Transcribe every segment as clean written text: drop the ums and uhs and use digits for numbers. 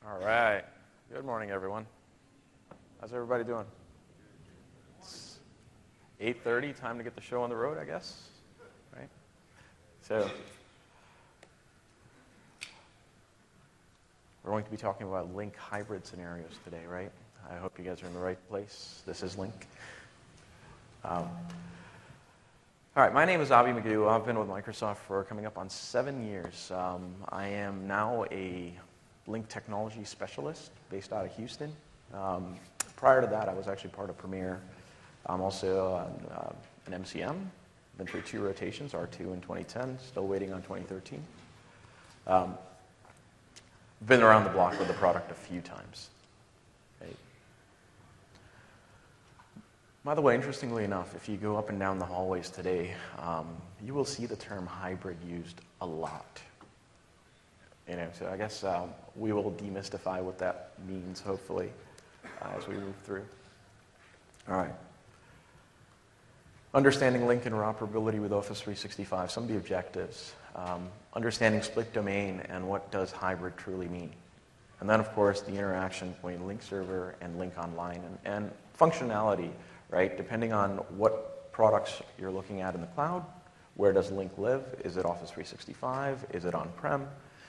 All right. Good morning, everyone. How's everybody doing? It's 8:30, time to get the show on the road, I guess, right? So we're going to be talking about Link hybrid scenarios today, right? I hope you guys are in the right place. This is Link. All right, my name is Avi Magoo. I've been with Microsoft for coming up on 7 years. I am now a Link technology specialist based out of Houston. Prior to that, I was actually part of Premier. I'm also an MCM. Been through 2 rotations, R2 in 2010, still waiting on 2013. Been around the block with the product a few times. Right? By the way, interestingly enough, if you go up and down the hallways today, you will see the term hybrid used a lot. So I guess we will demystify what that means, hopefully, as we move through. All right. Understanding link interoperability with Office 365, some of the objectives. Understanding split domain and what does hybrid truly mean. And then, of course, the interaction between Link Server and Link Online and functionality, right? Depending on what products you're looking at in the cloud, where does Link live? Is it Office 365? Is it on-prem?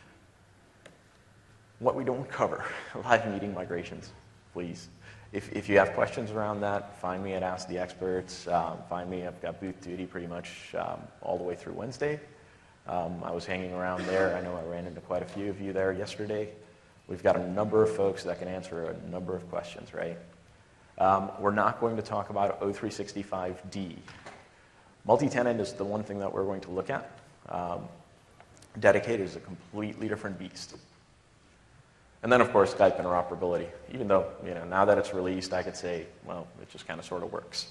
What we don't cover, live meeting migrations, please. If you have questions around that, find me at Ask the Experts. Find me, I've got booth duty pretty much all the way through Wednesday. I was hanging around there. I know I ran into quite a few of you there yesterday. We've got a number of folks that can answer a number of questions, right? We're not going to talk about O365D. Multi-tenant is the one thing that we're going to look at. Dedicated is a completely different beast. And then, of course, Skype interoperability. Even though, now that it's released, I could say, well, it just kind of sort of works.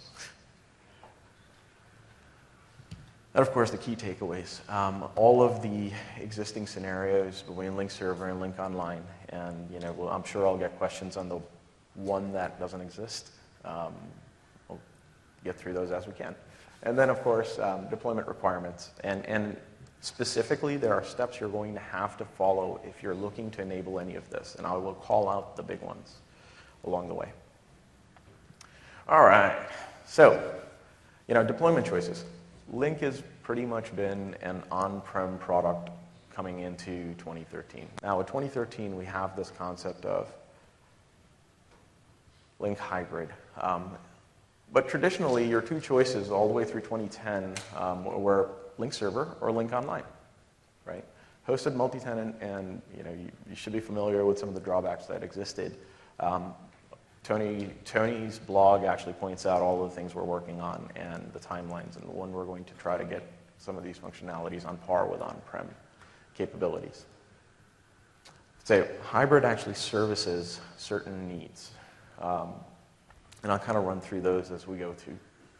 And, of course, the key takeaways. All of the existing scenarios between Link Server and Link Online. And, well, I'm sure I'll get questions on the one that doesn't exist. We'll get through those as we can. And then, of course, deployment requirements. And specifically, there are steps you're going to have to follow if you're looking to enable any of this. And I will call out the big ones along the way. All right. So, deployment choices. Link has pretty much been an on-prem product coming into 2013. Now, with 2013, we have this concept of Link hybrid. But traditionally, your 2 choices all the way through 2010 were Link Server or Link Online, right? Hosted multi-tenant, and you should be familiar with some of the drawbacks that existed. Tony's blog actually points out all of the things we're working on and the timelines, and when we're going to try to get some of these functionalities on par with on-prem capabilities. So hybrid actually services certain needs. And I'll kind of run through those as we go to.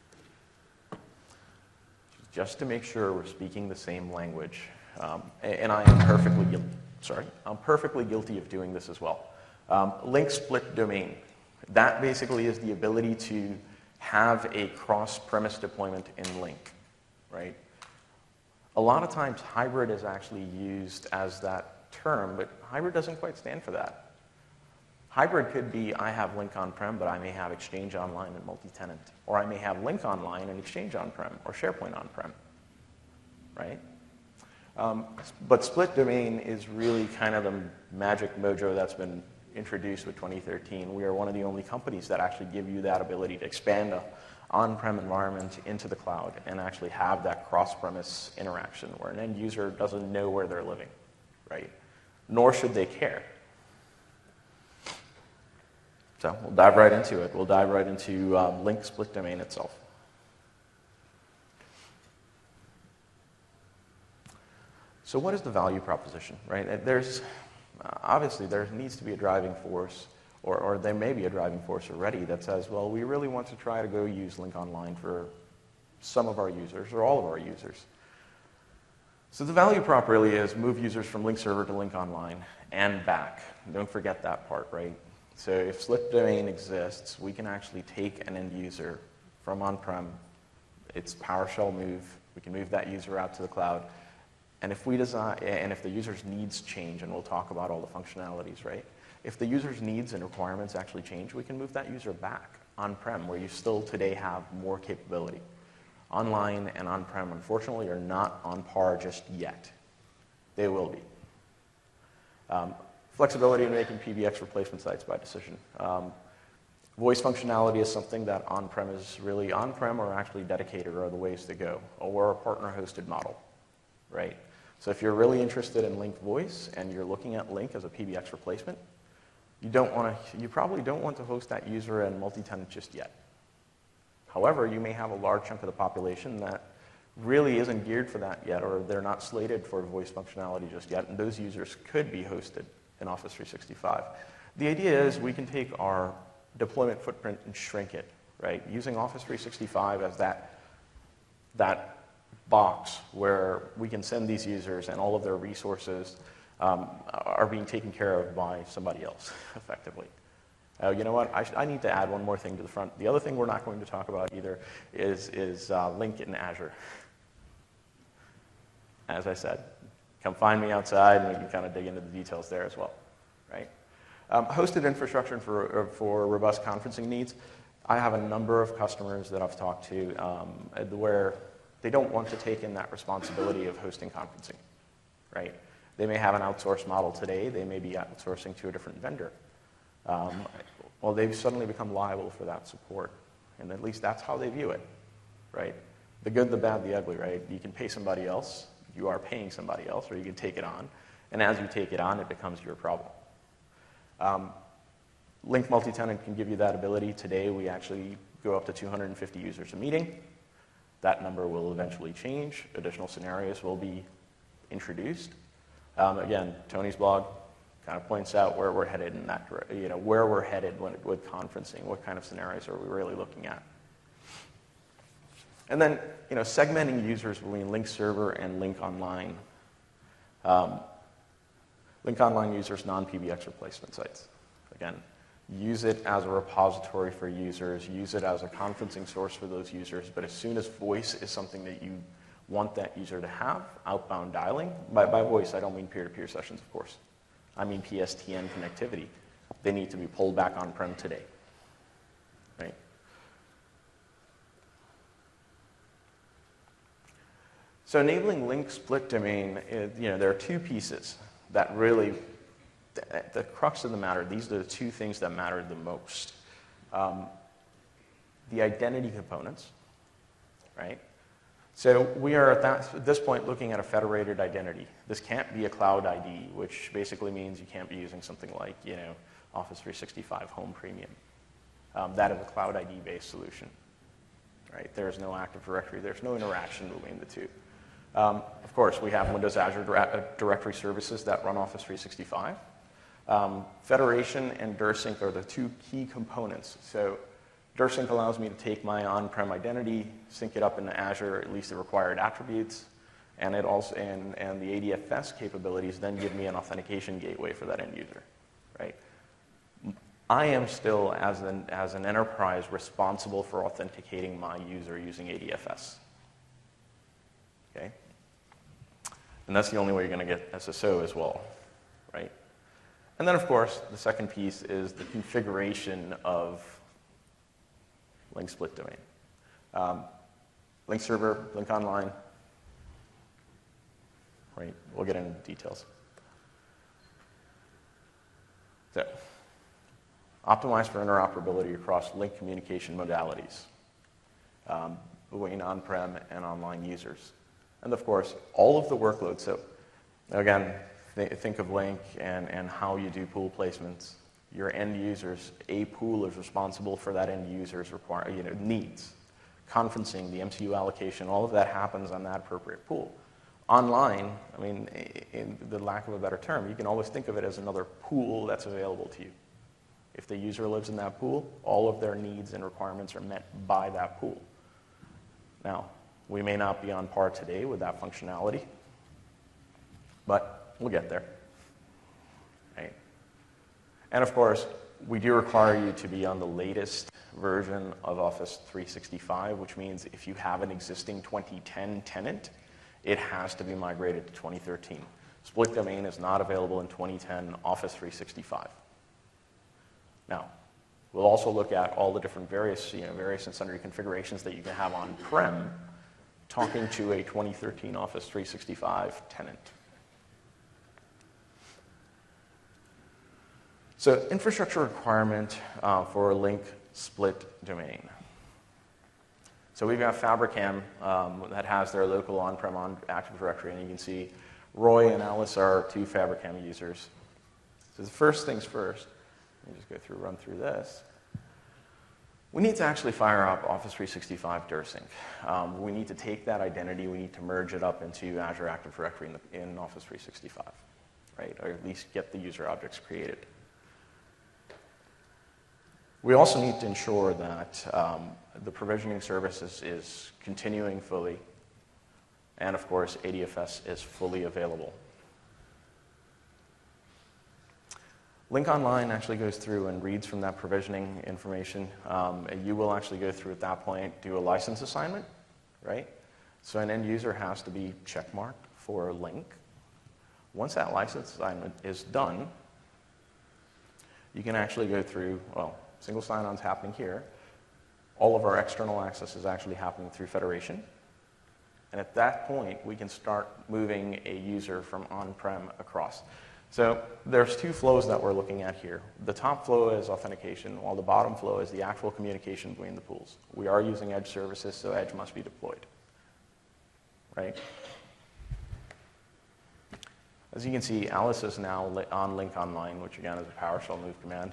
Just to make sure we're speaking the same language. And I am perfectly guilty of doing this as well. Link split domain. That basically is the ability to have a cross-premise deployment in Link, right? A lot of times hybrid is actually used as that term, but hybrid doesn't quite stand for that. Hybrid could be, I have Link on-prem, but I may have Exchange Online and multi-tenant. Or I may have Link Online and Exchange on-prem, or SharePoint on-prem, right? But split domain is really kind of the magic mojo that's been introduced with 2013. We are one of the only companies that actually give you that ability to expand an on-prem environment into the cloud and actually have that cross-premise interaction where an end user doesn't know where they're living, right? Nor should they care. So we'll dive right into it. We'll dive right into Link split domain itself. So what is the value proposition, right? Obviously, there needs to be a driving force, or there may be a driving force already that says, well, we really want to try to go use Link Online for some of our users or all of our users. So the value prop really is move users from Link Server to Link Online and back. Don't forget that part, right? So if split domain exists, we can actually take an end user from on-prem, it's PowerShell move, we can move that user out to the cloud, and if the user's needs change, and we'll talk about all the functionalities, right? If the user's needs and requirements actually change, we can move that user back on-prem, where you still today have more capability. Online and on-prem, unfortunately, are not on par just yet. They will be. Flexibility in making PBX replacement sites by decision. Voice functionality is something that on-prem or actually dedicated are the ways to go, or a partner-hosted model, right? So if you're really interested in Lync Voice and you're looking at Lync as a PBX replacement, you probably don't want to host that user in multi-tenant just yet. However, you may have a large chunk of the population that really isn't geared for that yet, or they're not slated for voice functionality just yet, and those users could be hosted in Office 365. The idea is we can take our deployment footprint and shrink it, right? Using Office 365 as that box where we can send these users and all of their resources are being taken care of by somebody else, effectively. You know what? I need to add one more thing to the front. The other thing we're not going to talk about either is Lync in Azure. As I said, come find me outside and we can kind of dig into the details there as well, right? Hosted infrastructure for robust conferencing needs. I have a number of customers that I've talked to where they don't want to take in that responsibility of hosting conferencing, right? They may have an outsourced model today. They may be outsourcing to a different vendor. Well, they've suddenly become liable for that support, and at least that's how they view it, right? The good, the bad, the ugly, right? You can pay somebody else. You are paying somebody else, or you can take it on, and as you take it on, it becomes your problem. Lync multi-tenant can give you that ability. Today, we actually go up to 250 users a meeting. That number will eventually change. Additional scenarios will be introduced. Again, Tony's blog kind of points out where we're headed in that, where we're headed with conferencing. What kind of scenarios are we really looking at? And then, segmenting users between Lync Server and Lync Online. Lync Online users, non-PBX replacement sites. Again, use it as a repository for users, use it as a conferencing source for those users, but as soon as voice is something that you want that user to have, outbound dialing, by voice I don't mean peer-to-peer sessions, of course. I mean PSTN connectivity. They need to be pulled back on-prem today, right? So enabling Lync split domain, there are two pieces that really, the crux of the matter, these are the two things that matter the most. The identity components, right? So we are at this point looking at a federated identity. This can't be a cloud ID, which basically means you can't be using something like, Office 365 Home Premium. That is a cloud ID-based solution, right? There's no Active Directory. There's no interaction between the two. Of course, we have Windows Azure Directory services that run Office 365. Federation and DirSync are the two key components. So DirSync allows me to take my on-prem identity, sync it up into Azure, at least the required attributes, and it also and the ADFS capabilities then give me an authentication gateway for that end user, right? I am still, as an enterprise, responsible for authenticating my user using ADFS. Okay? And that's the only way you're going to get SSO as well, right? And then, of course, the second piece is the configuration of Lync split domain. Lync Server, Lync Online, right? We'll get into details. So, optimize for interoperability across Lync communication modalities between on-prem and online users. And of course, all of the workloads. So again, think of Lync and how you do pool placements. Your end users, a pool is responsible for that end user's needs. Conferencing, the MCU allocation, all of that happens on that appropriate pool. Online, I mean, in the lack of a better term, you can always think of it as another pool that's available to you. If the user lives in that pool, all of their needs and requirements are met by that pool. Now, we may not be on par today with that functionality, but we'll get there. Right? And of course, we do require you to be on the latest version of Office 365, which means if you have an existing 2010 tenant, it has to be migrated to 2013. Split domain is not available in 2010 Office 365. Now, we'll also look at all the different various and sundry configurations that you can have on-prem talking to a 2013 Office 365 tenant. So infrastructure requirement for a link split domain. So we've got Fabricam that has their local on-prem Active Directory, and you can see Roy and Alice are two Fabricam users. So the first things first, let me just run through this. We need to actually fire up Office 365 DirSync. We need to take that identity, we need to merge it up into Azure Active Directory in Office 365, right? Or at least get the user objects created. We also need to ensure that the provisioning service is continuing fully, and of course, ADFS is fully available. Link Online actually goes through and reads from that provisioning information. You will actually go through at that point, do a license assignment, right? So an end user has to be checkmarked for a link. Once that license assignment is done, you can actually go through, well, single sign-on's happening here. All of our external access is actually happening through Federation. And at that point, we can start moving a user from on-prem across. So there's two flows that we're looking at here. The top flow is authentication, while the bottom flow is the actual communication between the pools. We are using Edge services, so Edge must be deployed, right? As you can see, Alice is now on Link Online, which again is a PowerShell move command.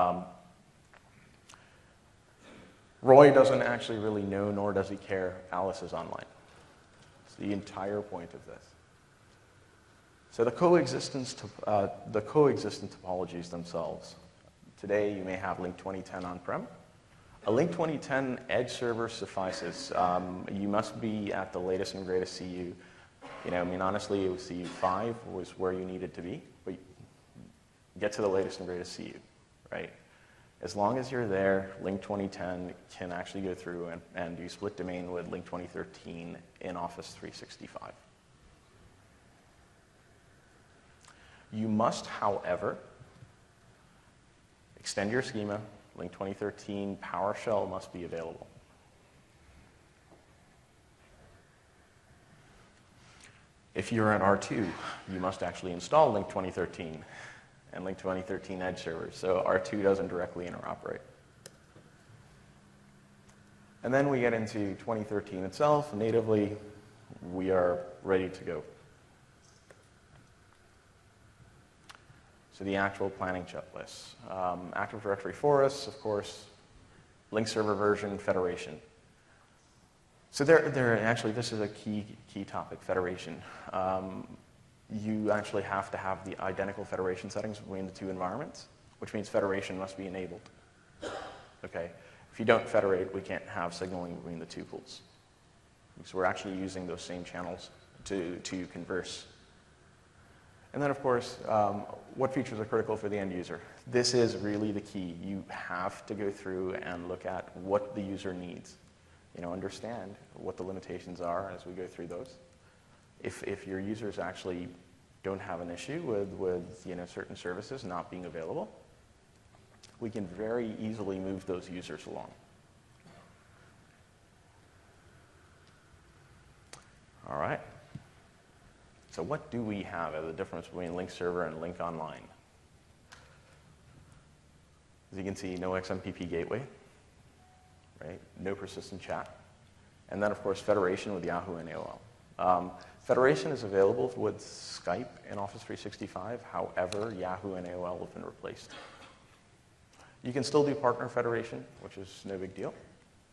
Roy doesn't actually really know, nor does he care, Alice is online. It's the entire point of this. So the coexistence topologies themselves. Today, you may have Link 2010 on-prem. A Link 2010 Edge server suffices. You must be at the latest and greatest CU. Honestly, it was CU 5 was where you needed to be, but get to the latest and greatest CU, right? As long as you're there, Link 2010 can actually go through and do split domain with Link 2013 in Office 365. You must, however, extend your schema. Link 2013 PowerShell must be available. If you're an R2, you must actually install Link 2013 and Link 2013 Edge servers, so R2 doesn't directly interoperate. And then we get into 2013 itself. Natively, we are ready to go. So the actual planning checklist. Active Directory for us, of course, link server version, Federation. So actually, this is a key topic, Federation. You actually have to have the identical Federation settings between the two environments, which means Federation must be enabled. Okay? If you don't federate, we can't have signaling between the two pools. So we're actually using those same channels to converse. And then, of course, what features are critical for the end user? This is really the key. You have to go through and look at what the user needs. Understand what the limitations are as we go through those. If your users actually don't have an issue with certain services not being available, we can very easily move those users along. All right. So what do we have as a difference between Link Server and Link Online? As you can see, no XMPP gateway, right? No persistent chat. And then, of course, Federation with Yahoo and AOL. Federation is available with Skype in Office 365. However, Yahoo and AOL have been replaced. You can still do partner federation, which is no big deal.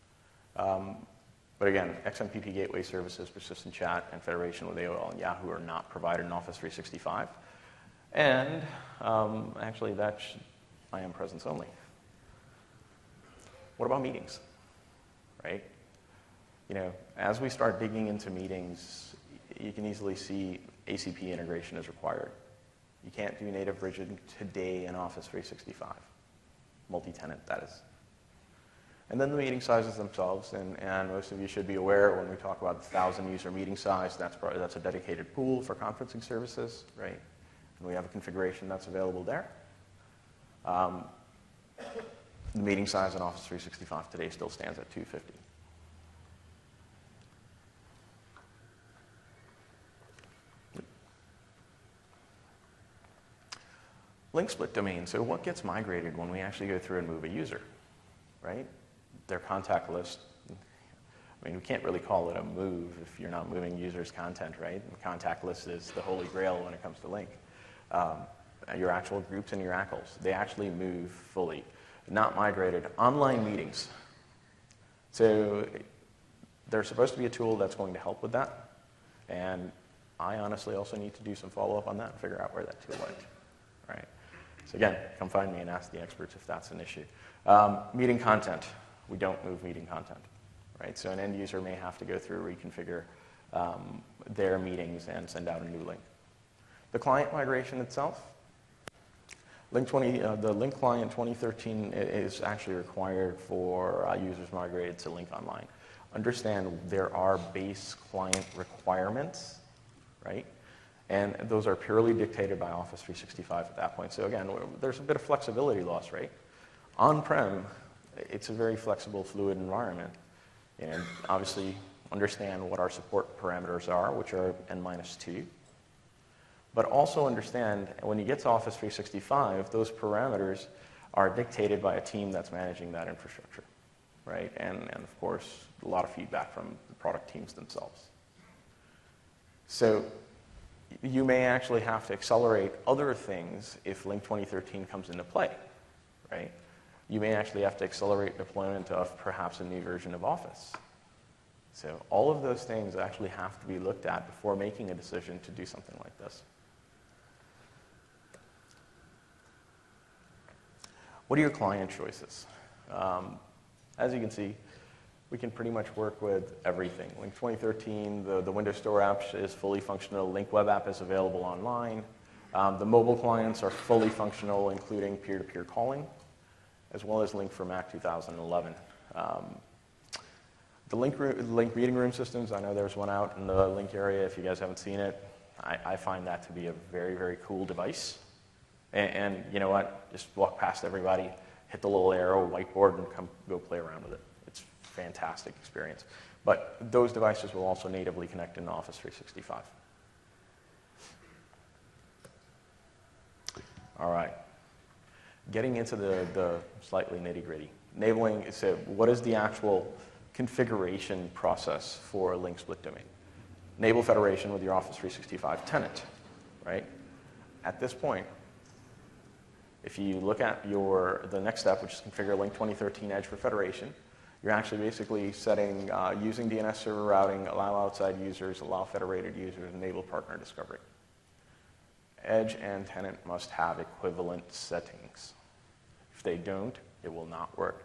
But again, XMPP gateway services, persistent chat, and federation with AOL and Yahoo are not provided in Office 365. And actually, that's IM presence only. What about meetings, right? As we start digging into meetings, you can easily see ACP integration is required. You can't do native bridging today in Office 365. Multi-tenant, that is. And then the meeting sizes themselves, and most of you should be aware when we talk about the 1,000-user meeting size, that's a dedicated pool for conferencing services, right? And we have a configuration that's available there. The meeting size in Office 365 today still stands at 250. Link split domain. So what gets migrated when we actually go through and move a user, right? Their contact list. I mean, we can't really call it a move if you're not moving users' content, right? The contact list is the holy grail when it comes to Link. Your actual groups and your ACLs, they actually move fully, not migrated. Online meetings. So there's supposed to be a tool that's going to help with that. And I honestly also need to do some follow-up on that and figure out where that tool went, right? So again, come find me and ask the experts if that's an issue. Meeting content. We don't move meeting content, right? So an end user may have to go through, reconfigure their meetings and send out a new link. The client migration itself, the Link Client 2013 is actually required for users migrated to Link Online. Understand there are base client requirements, right? And those are purely dictated by Office 365 at that point. So again, there's a bit of flexibility loss, right? On-prem, it's a very flexible, fluid environment. And obviously, understand what our support parameters are, which are N-2. But also understand, when you get to Office 365, those parameters are dictated by a team that's managing that infrastructure, right? And of course, a lot of feedback from the product teams themselves. So you may actually have to accelerate other things if Link 2013 comes into play, right? You may actually have to accelerate deployment of perhaps a new version of Office. So all of those things actually have to be looked at before making a decision to do something like this. What are your client choices? As you can see, we can pretty much work with everything. Link 2013, the Windows Store app is fully functional. Link Web App is available online. The mobile clients are fully functional, including peer-to-peer calling, as well as Link for Mac 2011. The Link Meeting Room systems, I know there's one out in the Link area. If you guys haven't seen it, I find that to be a very, very cool device. And you know what? Just walk past everybody, hit the little arrow, whiteboard, and go play around with it. It's a fantastic experience. But those devices will also natively connect into Office 365. All right. Getting into the slightly nitty-gritty. Enabling, so what is the actual configuration process for a Link split domain? Enable federation with your Office 365 tenant, right? At this point, if you look at the next step, which is configure Link 2013 Edge for federation, you're actually basically setting using DNS server routing, allow outside users, allow federated users, enable partner discovery. Edge and tenant must have equivalent settings. If they don't, it will not work.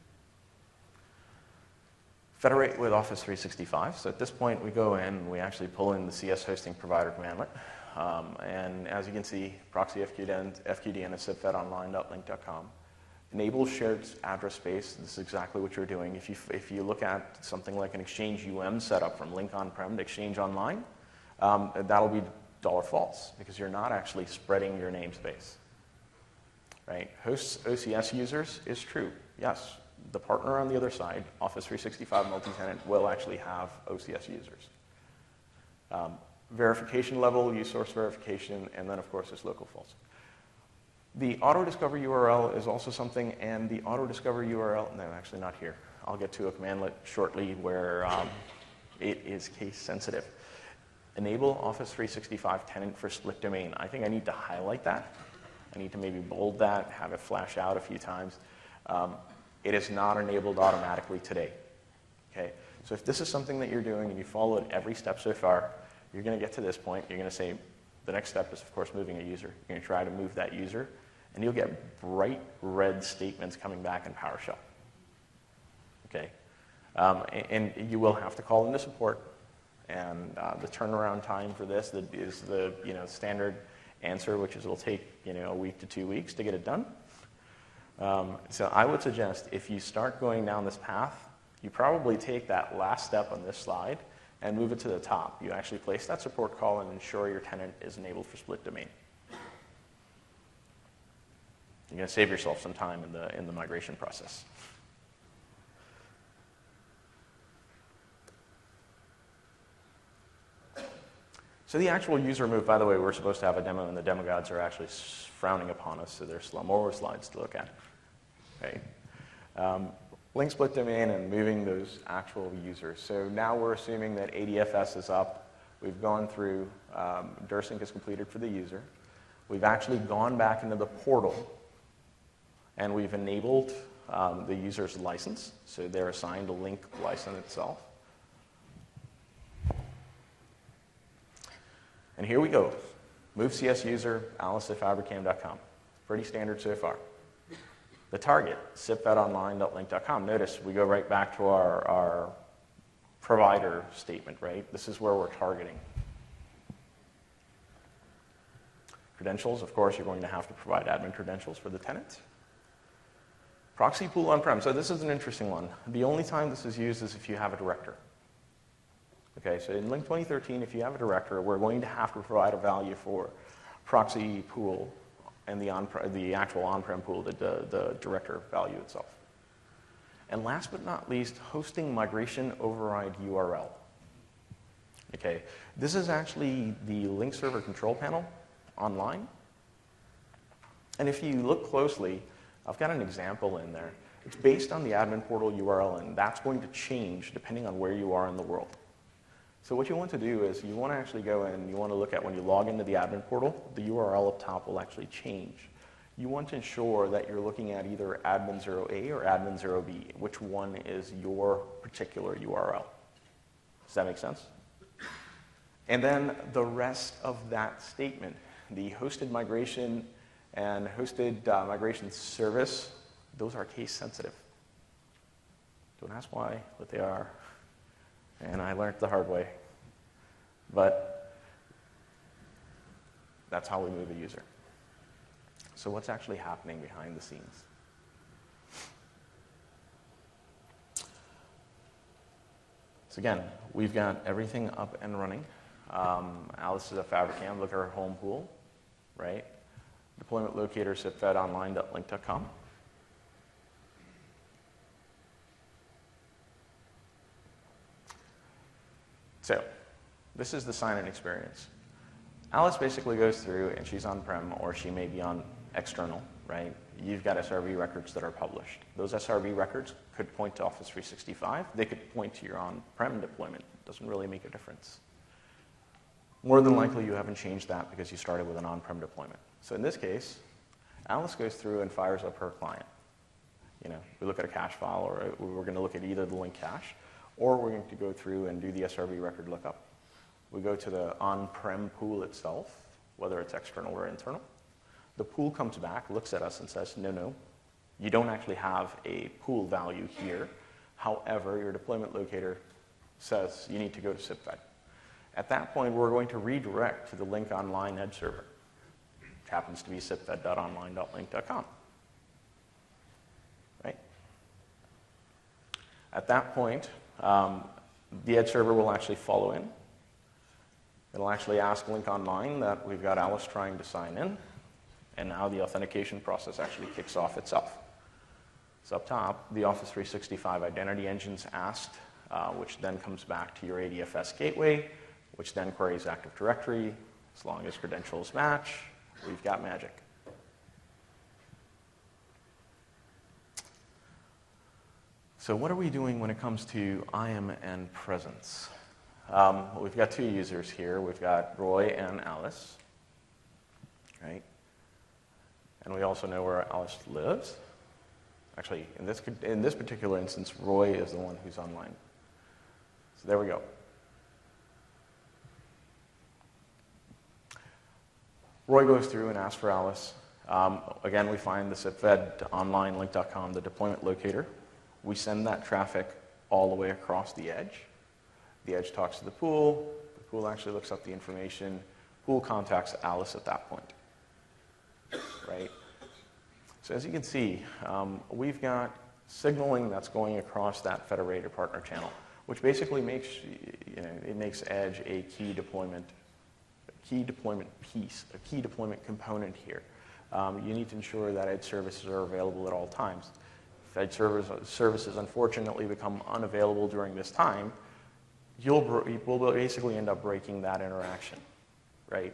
Federate with Office 365. So at this point, we go in and we actually pull in the CS hosting provider commandlet. And as you can see, proxy FQDN is sipfedonline.link.com. Enable shared address space. This is exactly what you're doing. If you look at something like an Exchange setup from Link on-prem to Exchange Online, that'll be $false because you're not actually spreading your namespace. Right? Hosts OCS users is true. Yes, the partner on the other side, Office 365 multi-tenant, will actually have OCS users. Verification level, use source verification, and then of course it's local false. The auto-discover URL is also something, and the auto-discover URL, no, actually not here. I'll get to a commandlet shortly where it is case sensitive. Enable Office 365 tenant for split domain. I think I need to highlight that. I need to maybe bold that, have it flash out a few times. It is not enabled automatically today. Okay? So if this is something that you're doing and you followed every step so far, you're going to get to this point. You're going to say, the next step is, of course, moving a user. You're going to try to move that user, and you'll get bright red statements coming back in PowerShell. Okay? And you will have to call into support. And the turnaround time for this is the standard answer, which is it'll take a week to 2 weeks to get it done. So I would suggest if you start going down this path, you probably take that last step on this slide and move it to the top. You actually place that support call and ensure your tenant is enabled for split domain. You're going to save yourself some time in the migration process. So the actual user move, by the way, we're supposed to have a demo, and the demo gods are actually frowning upon us, so there's more slides to look at. Okay. Link split domain and moving those actual users. So now we're assuming that ADFS is up. We've gone through, DirSync is completed for the user. We've actually gone back into the portal, and we've enabled the user's license, so they're assigned a link license itself. And here we go. Move CS user, alice@fabricam.com. Pretty standard so far. The target, sipfedonline.link.com. Notice we go right back to our provider statement, right? This is where we're targeting. Credentials, of course, you're going to have to provide admin credentials for the tenant. Proxy pool on-prem. So this is an interesting one. The only time this is used is if you have a director. Okay, so in Link 2013, if you have a director, we're going to have to provide a value for proxy pool and the actual on-prem pool, the director value itself. And last but not least, hosting migration override URL. Okay, this is actually the link server control panel online. And if you look closely, I've got an example in there. It's based on the admin portal URL, and that's going to change depending on where you are in the world. So what you want to do is you want to actually go in and you want to look at when you log into the admin portal, the URL up top will actually change. You want to ensure that you're looking at either admin 0A or admin 0B, which one is your particular URL. Does that make sense? And then the rest of that statement, the hosted migration and hosted migration service, those are case sensitive. Don't ask why, but they are. And I learned the hard way. But that's how we move a user. So what's actually happening behind the scenes? So again, we've got everything up and running. Alice is at Fabricam. Look at our home pool, right? Deployment locator sipfedonline.link.com. So this is the sign-in experience. Alice basically goes through, and she's on-prem, or she may be on external, right? You've got SRV records that are published. Those SRV records could point to Office 365. They could point to your on-prem deployment. It doesn't really make a difference. More than likely, you haven't changed that because you started with an on-prem deployment. So in this case, Alice goes through and fires up her client. You know, we look at a cache file, or we're going to look at either the link cache, or we're going to go through and do the SRV record lookup. We go to the on-prem pool itself, whether it's external or internal. The pool comes back, looks at us and says, no, you don't actually have a pool value here. However, your deployment locator says you need to go to SipFed. At that point, we're going to redirect to the link online edge server. It happens to be sipfed.online.link.com. Right? At that point, the edge server will actually follow in. It'll actually ask Link Online that we've got Alice trying to sign in, and now the authentication process actually kicks off itself. So up top, the Office 365 identity engine's asked, which then comes back to your ADFS gateway, which then queries Active Directory. As long as credentials match, we've got magic. So what are we doing when it comes to IAM and presence? We've got two users here. We've got Roy and Alice, right? And we also know where Alice lives. Actually, in this particular instance, Roy is the one who's online. So there we go. Roy goes through and asks for Alice. Again, we find the sipfed.online.link.com, the deployment locator. We send that traffic all the way across the edge. The edge talks to the pool. The pool actually looks up the information. Pool contacts Alice at that point, right? So as you can see, we've got signaling that's going across that federated partner channel, which basically makes, it makes Edge a key deployment piece, a key deployment component here. you need to ensure that edge services are available at all times. If edge services unfortunately become unavailable during this time, we'll basically end up breaking that interaction, right?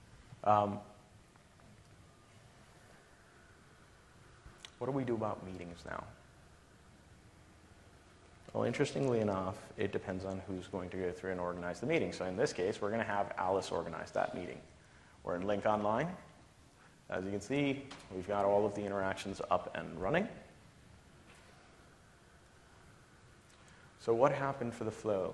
What do we do about meetings now? Well, interestingly enough, it depends on who's going to go through and organize the meeting. So in this case, we're going to have Alice organize that meeting. We're in Lync Online. As you can see, we've got all of the interactions up and running. So what happened for the flow?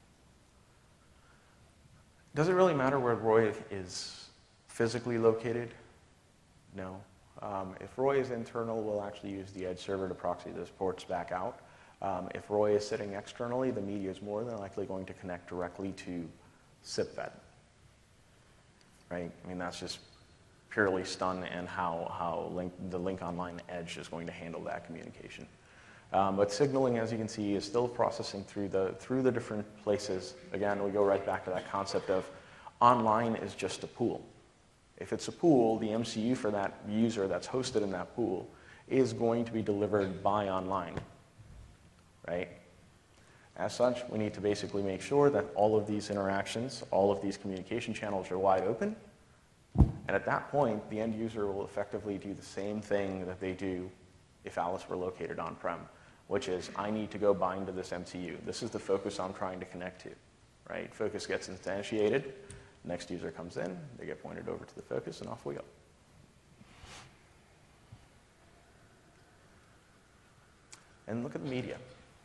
Does it really matter where Roy is physically located? No. If Roy is internal, we'll actually use the edge server to proxy those ports back out. If Roy is sitting externally, the media is more than likely going to connect directly to SIPFed. Right? I mean, that's just purely STUN and how the Lync Online Edge is going to handle that communication. But signaling, as you can see, is still processing through the different places. Again, we go right back to that concept of online is just a pool. If it's a pool, the MCU for that user that's hosted in that pool is going to be delivered by online, right? As such, we need to basically make sure that all of these interactions, all of these communication channels are wide open. And at that point, the end user will effectively do the same thing that they do if Alice were located on-prem, which is, I need to go bind to this MCU. This is the focus I'm trying to connect to, right? Focus gets instantiated. Next user comes in, they get pointed over to the focus, and off we go. And look at the media.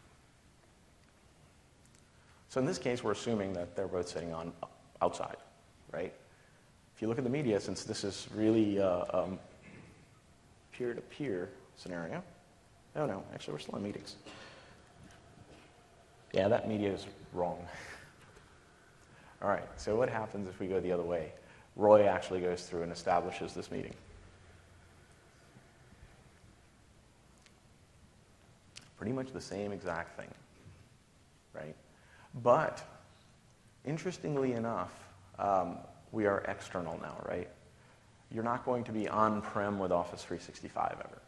So in this case, we're assuming that they're both sitting on outside, right? If you look at the media, since this is really a peer-to-peer scenario, oh no, actually we're still in meetings. Yeah, that media is wrong. All right, so what happens if we go the other way? Roy actually goes through and establishes this meeting. Pretty much the same exact thing, right? But interestingly enough, we are external now, right? You're not going to be on-prem with Office 365 ever.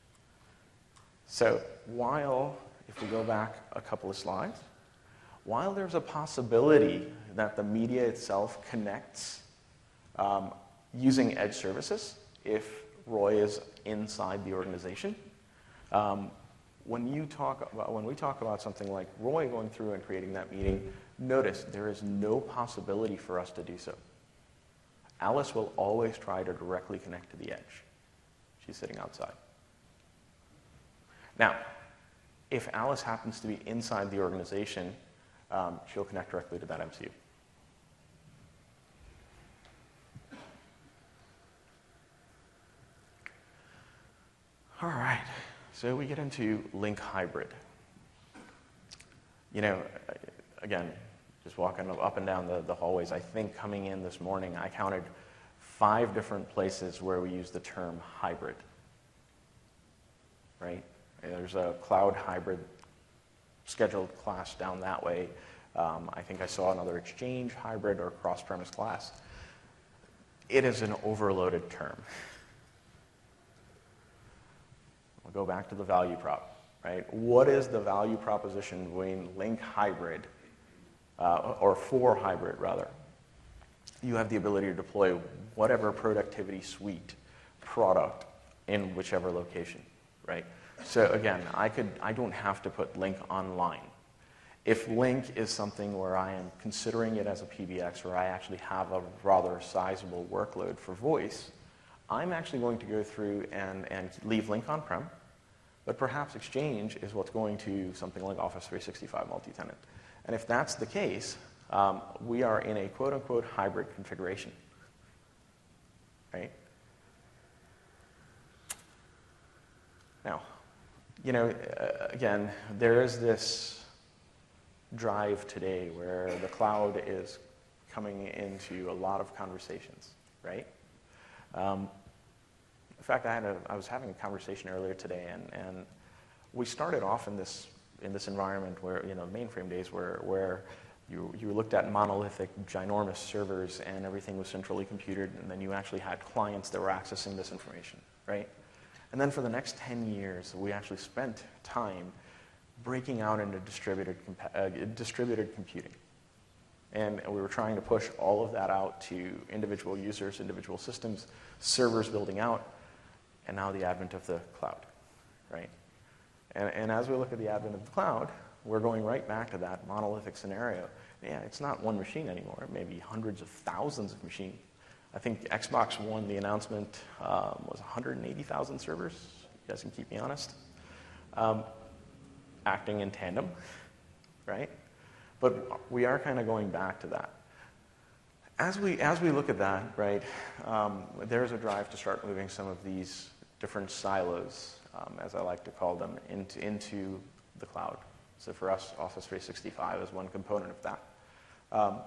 So while, if we go back a couple of slides, while there's a possibility that the media itself connects using edge services, if Roy is inside the organization, when we talk about something like Roy going through and creating that meeting, notice there is no possibility for us to do so. Alice will always try to directly connect to the edge. She's sitting outside. Now, if Alice happens to be inside the organization, she'll connect directly to that MCU. All right, so we get into Lync Hybrid. You know, again, just walking up and down the hallways, I think coming in this morning, I counted 5 different places where we use the term hybrid, right? There's a cloud hybrid scheduled class down that way. I think I saw another Exchange hybrid or cross-premise class. It is an overloaded term. We'll go back to the value prop, right? What is the value proposition between Lync Hybrid, or for hybrid rather? You have the ability to deploy whatever productivity suite product in whichever location, right? So again, I don't have to put Lync Online. If Lync is something where I am considering it as a PBX, or I actually have a rather sizable workload for voice, I'm actually going to go through and leave Lync on-prem, but perhaps Exchange is what's going to something like Office 365 multi-tenant. And if that's the case, we are in a quote-unquote hybrid configuration, right? Now, you know, again, there is this drive today where the cloud is coming into a lot of conversations, right? In fact, I was having a conversation earlier today, and we started off in this environment where, you know, mainframe days where you looked at monolithic, ginormous servers, and everything was centrally computed, and then you actually had clients that were accessing this information, right? And then for the next 10 years, we actually spent time breaking out into distributed computing. And we were trying to push all of that out to individual users, individual systems, servers building out, and now the advent of the cloud, right? And as we look at the advent of the cloud, we're going right back to that monolithic scenario. Yeah, it's not one machine anymore. It may be hundreds of thousands of machines. I think Xbox One, the announcement was 180,000 servers. You guys can keep me honest. Acting in tandem, right? But we are kind of going back to that. As we look at that, right, there's a drive to start moving some of these different silos, as I like to call them, into the cloud. So for us, Office 365 is one component of that.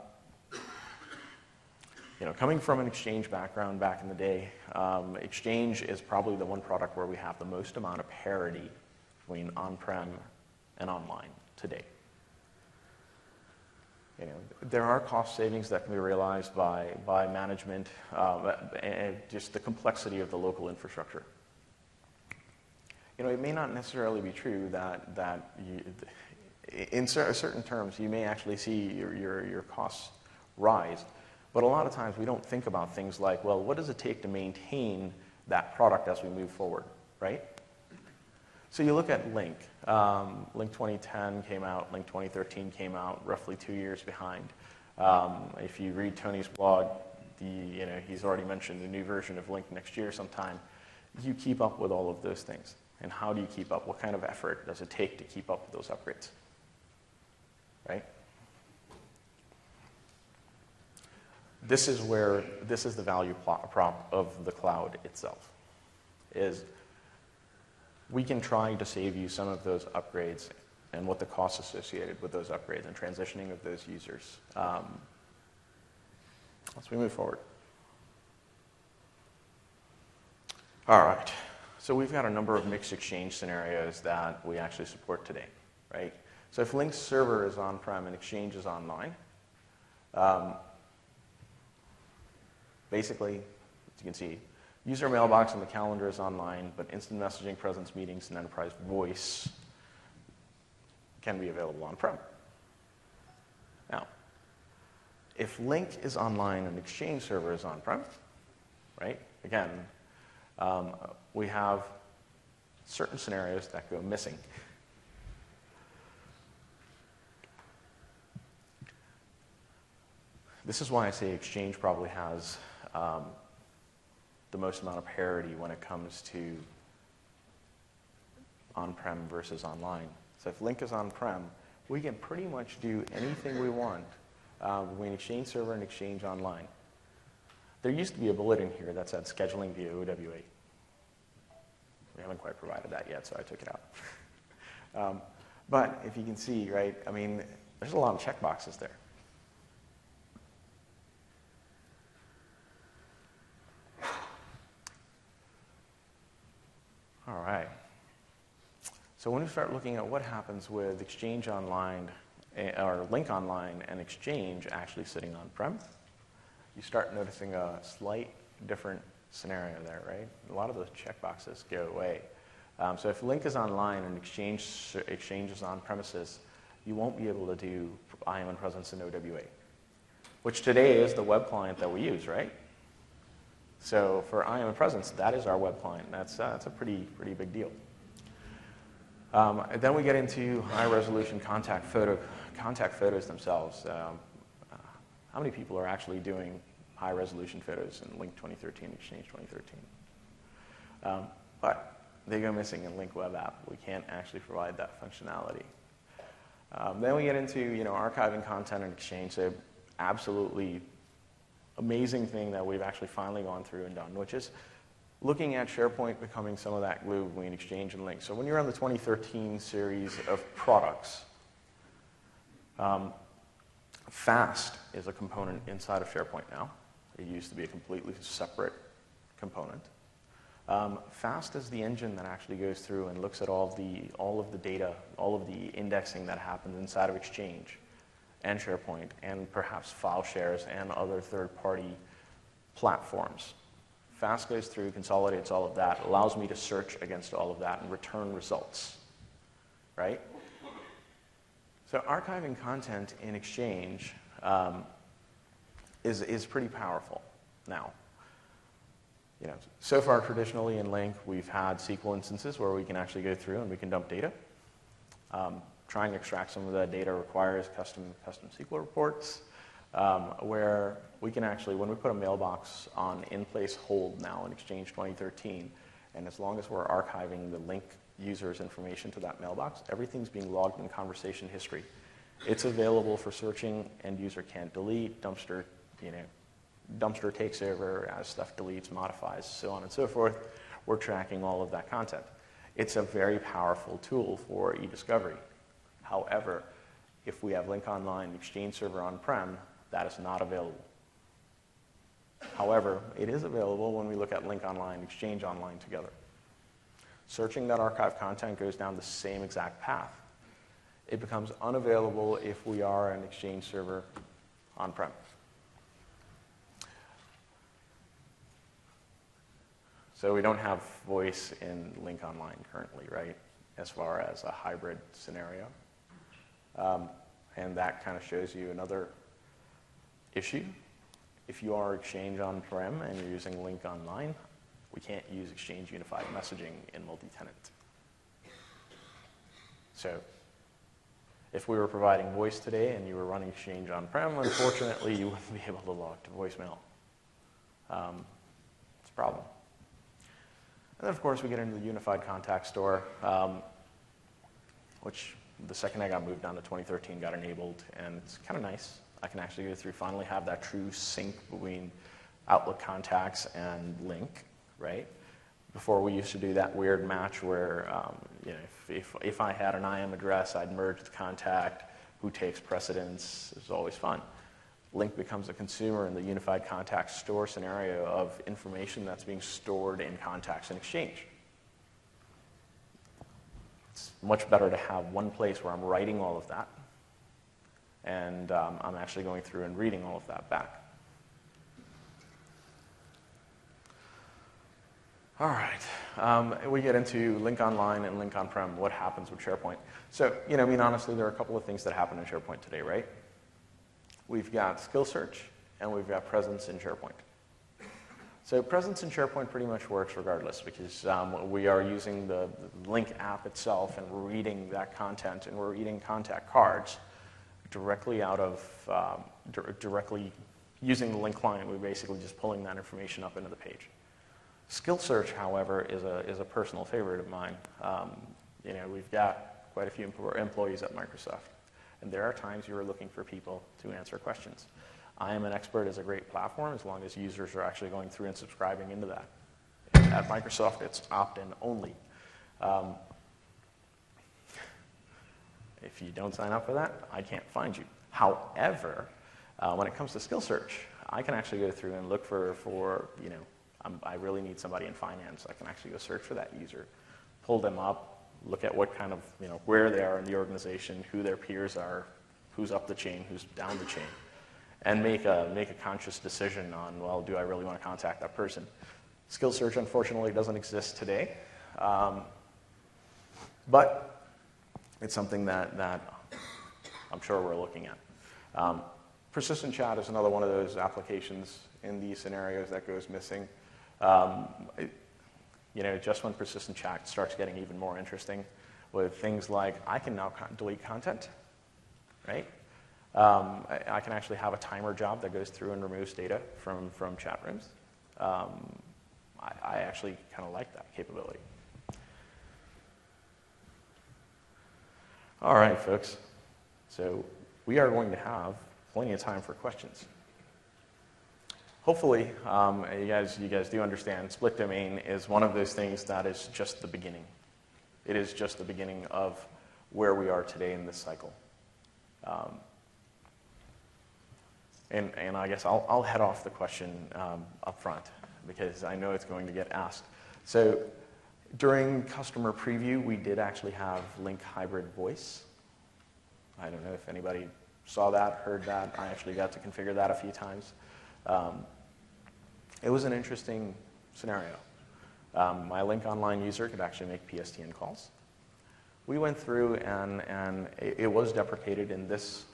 Coming from an Exchange background back in the day, Exchange is probably the one product where we have the most amount of parity between on-prem and online today. There are cost savings that can be realized by management and just the complexity of the local infrastructure. It may not necessarily be true that in certain terms you may actually see your costs rise, but a lot of times we don't think about things like, well, what does it take to maintain that product as we move forward, right? So you look at Lync. Lync 2010 came out, Lync 2013 came out, roughly 2 years behind. If you read Tony's blog, he's already mentioned a new version of Lync next year sometime. You keep up with all of those things. And how do you keep up? What kind of effort does it take to keep up with those upgrades? Right? This is the value prop of the cloud itself, is we can try to save you some of those upgrades and what the costs associated with those upgrades and transitioning of those users as we move forward. All right, so we've got a number of mixed Exchange scenarios that we actually support today, right? So if Lync's server is on-prem and Exchange is online, basically, as you can see, user mailbox and the calendar is online, but instant messaging, presence, meetings, and enterprise voice can be available on-prem. Now, if Lync is online and Exchange server is on-prem, right, again, we have certain scenarios that go missing. This is why I say Exchange probably has the most amount of parity when it comes to on-prem versus online. So if Lync is on-prem, we can pretty much do anything we want between Exchange server and Exchange online. There used to be a bullet in here that said scheduling via OWA. We haven't quite provided that yet, so I took it out. But if you can see, right, I mean, there's a lot of checkboxes there. All right. So when we start looking at what happens with Exchange Online, or Lync Online and Exchange actually sitting on-prem, you start noticing a slight different scenario there, right? A lot of those checkboxes go away. So if Lync is online and Exchange is on premises, you won't be able to do IM and presence in OWA, which today is the web client that we use, right? So for IM and presence, that is our web client. That's a pretty big deal. And then we get into high-resolution contact photos themselves. How many people are actually doing high-resolution photos in Lync 2013, Exchange 2013? But they go missing in Lync Web App. We can't actually provide that functionality. Then we get into archiving content in Exchange. So absolutely amazing thing that we've actually finally gone through and done, which is looking at SharePoint becoming some of that glue between Exchange and Lync. So when you're on the 2013 series of products, FAST is a component inside of SharePoint now. It used to be a completely separate component. FAST is the engine that actually goes through and looks at all of the data, all of the indexing that happens inside of Exchange, and SharePoint, and perhaps file shares and other third-party platforms. FAST goes through, consolidates all of that, allows me to search against all of that and return results, right? So archiving content in Exchange is pretty powerful now. So far traditionally in Lync, we've had SQL instances where we can actually go through and we can dump data. Trying to extract some of that data requires custom SQL reports, where we can actually, when we put a mailbox on in-place hold now in Exchange 2013, and as long as we're archiving the Lync user's information to that mailbox, everything's being logged in conversation history. It's available for searching, end user can't delete, dumpster takes over as stuff deletes, modifies, so on and so forth. We're tracking all of that content. It's a very powerful tool for e-discovery. However, if we have Lync Online Exchange Server on-prem, that is not available. However, it is available when we look at Lync Online, Exchange Online together. Searching that archive content goes down the same exact path. It becomes unavailable if we are an Exchange Server on-prem. So we don't have voice in Lync Online currently, right, as far as a hybrid scenario. And that kind of shows you another issue. If you are Exchange on-prem and you're using Lync Online, we can't use Exchange Unified Messaging in multi-tenant. So if we were providing voice today and you were running Exchange on-prem, unfortunately, you wouldn't be able to log to voicemail. It's a problem. And then, of course, we get into the Unified Contact Store, which the second I got moved on to 2013 got enabled, and it's kind of nice. I can actually go through, finally have that true sync between Outlook contacts and Lync, right? Before we used to do that weird match where, if I had an IM address, I'd merge the contact, who takes precedence. It was always fun. Lync becomes a consumer in the Unified Contact Store scenario of information that's being stored in contacts in Exchange. It's much better to have one place where I'm writing all of that, and I'm actually going through and reading all of that back. All right, we get into Lync Online and Lync On-Prem, what happens with SharePoint. So, honestly, there are a couple of things that happen in SharePoint today, right? We've got skill search, and we've got presence in SharePoint. So presence in SharePoint pretty much works regardless, because we are using the Lync app itself, and we're reading that content, and we're reading contact cards directly out of, directly using the Lync client. We're basically just pulling that information up into the page. Skill search, however, is a personal favorite of mine. We've got quite a few employees at Microsoft, and there are times you are looking for people to answer questions. I am an expert is a great platform as long as users are actually going through and subscribing into that. At Microsoft, it's opt-in only. If you don't sign up for that, I can't find you. However, when it comes to skill search, I can actually go through and look for I really need somebody in finance. I can actually go search for that user, pull them up, look at what kind of, where they are in the organization, who their peers are, who's up the chain, who's down the chain, and make a conscious decision on, well, do I really want to contact that person? Skill search, unfortunately, doesn't exist today, but it's something that I'm sure we're looking at. Persistent chat is another one of those applications in these scenarios that goes missing. Just when persistent chat starts getting even more interesting with things like I can now delete content, right? I can actually have a timer job that goes through and removes data from chat rooms. I actually kind of like that capability. All right, folks. So we are going to have plenty of time for questions. Hopefully, you guys do understand split domain is one of those things that is just the beginning. It is just the beginning of where we are today in this cycle. And I guess I'll head off the question up front because I know it's going to get asked. So during customer preview, we did actually have Lync Hybrid Voice. I don't know if anybody saw that, heard that. I actually got to configure that a few times. It was an interesting scenario. My Lync Online user could actually make PSTN calls. We went through and it was deprecated in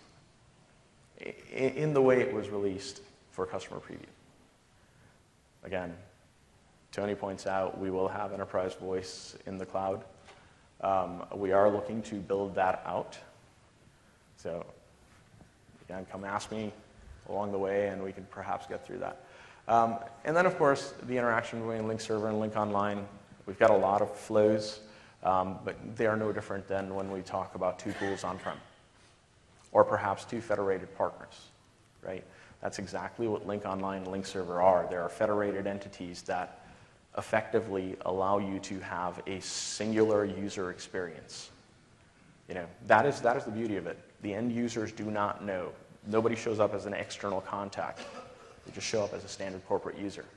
the way it was released for customer preview. Again, Tony points out we will have enterprise voice in the cloud. We are looking to build that out. So again, come ask me along the way and we can perhaps get through that. And then, of course, the interaction between Lync Server and Lync Online. We've got a lot of flows, but they are no different than when we talk about two pools on-prem, or perhaps two federated partners, right? That's exactly what Lync Online and Lync Server are. There are federated entities that effectively allow you to have a singular user experience. That is the beauty of it. The end users do not know. Nobody shows up as an external contact. They just show up as a standard corporate user.